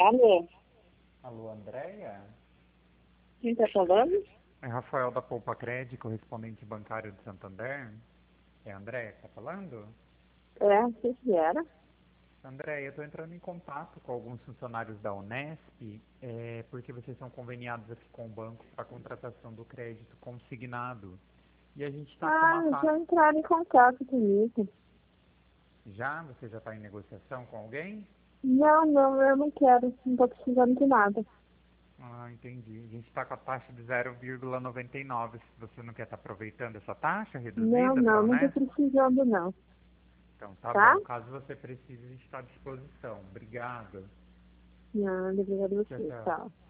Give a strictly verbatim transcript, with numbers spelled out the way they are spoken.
Alô, Alô, Andréia? quem tá falando? É Rafael da Poupa Cred, correspondente bancário de Santander. É a Andréia que está falando? É, o que que era? Andréia, eu estou entrando em contato com alguns funcionários da Unesp, é, porque vocês são conveniados aqui com o banco para a contratação do crédito consignado. E a gente está com uma Ah, taxa. já entraram em contato comigo. Já? Você já está em negociação com alguém? Não, não, eu não quero, não tô precisando de nada. Ah, entendi. A gente está com a taxa de zero vírgula noventa e nove. Se você não quer estar aproveitando essa taxa Não, reduzida para a não, não tô Unesp? precisando não, Então tá tá? bom. Caso você precise, a gente está à disposição. Obrigado. Não, obrigada a Tchau, você, tchau. tchau.